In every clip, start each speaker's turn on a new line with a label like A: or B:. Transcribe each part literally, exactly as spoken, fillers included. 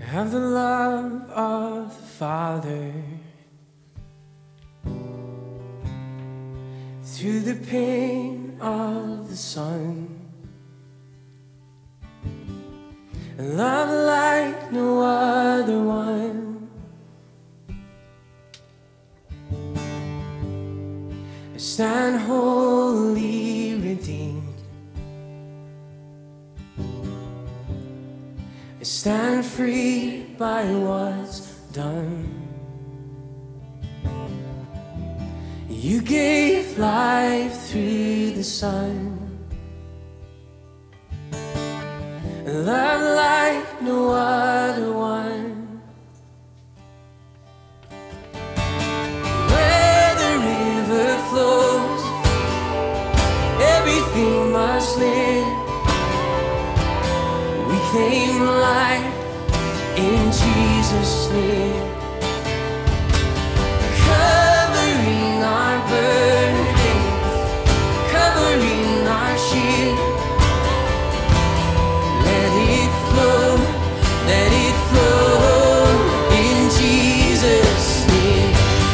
A: have the love of the Father through the pain of the Son, a love like no other one. I stand wholly redeemed, I stand free by what's done. You gave life through the Son, a love like no other one. Where the river flows, everything must live. We claim life in Jesus' name, covering our burdens, covering our shield. Let it flow, let it flow in Jesus' name.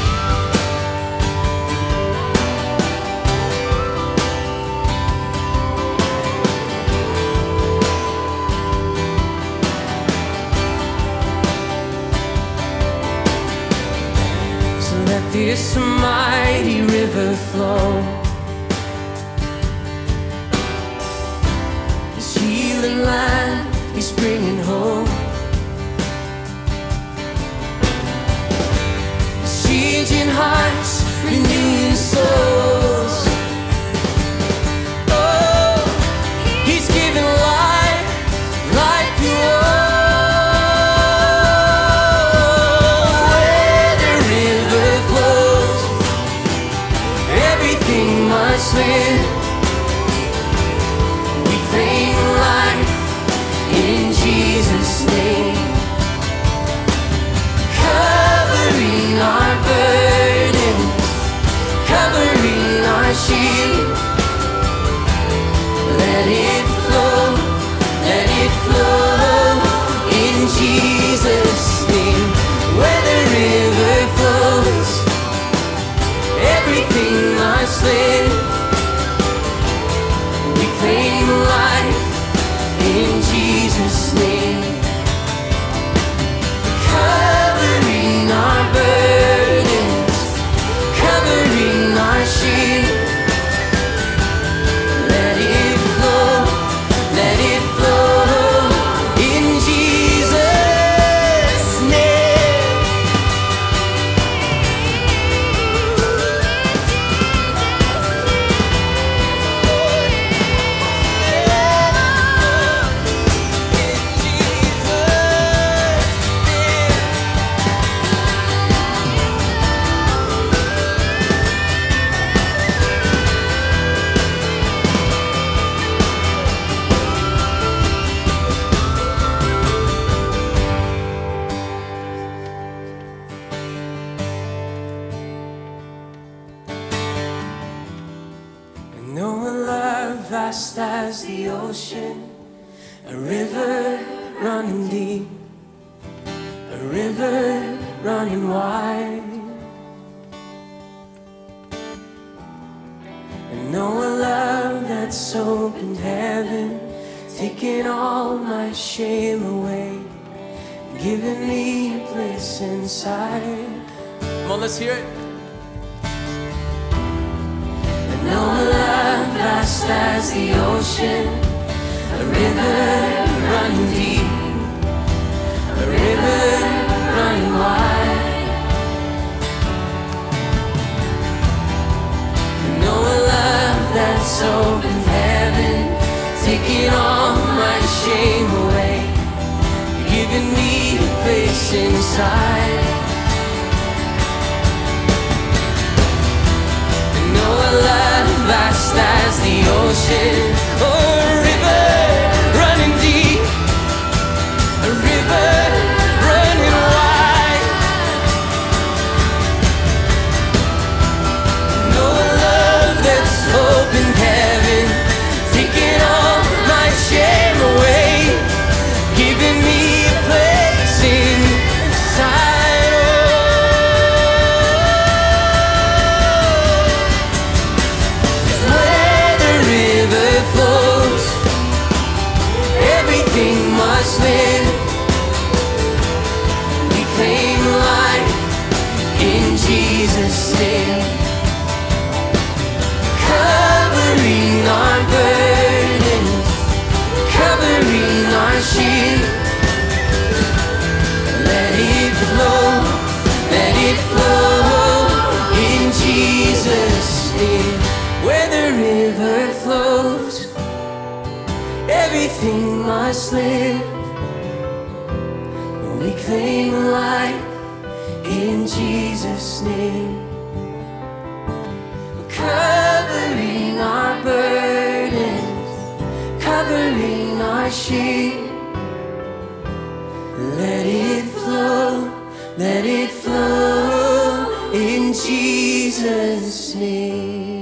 A: So let this mighty river flow, this healing land is bringing hope, it's changing hearts, renewing souls. Oh, He's giving life, life to all. Where the river flows, everything must live. We claim life in Jesus' name, covering our burdens, covering our shield. Let it flow, let it flow in Jesus' name. Where the river flows, everything must live. We claim life in Jesus' name, covering our burdens, covering our shield. Let it flow, let it flow in Jesus' name. I know a love vast as the ocean, a river running deep, a river running wide. I know a love that's opened heaven, taking all my shame away, giving me a place inside. Come on, let's hear it. I know a love vast as the ocean, a river running deep, a river running wide. I know a love that's opened heaven, taking all my shame away, giving me a place inside. I know a love vast as the ocean, oh, a river running deep, a river running wide. I know a love that's opened heaven, taking all my shame away, giving me a place Everything must live. We claim life in Jesus' name. Covering our burdens, covering our shame. Let it flow, let it flow in Jesus' name.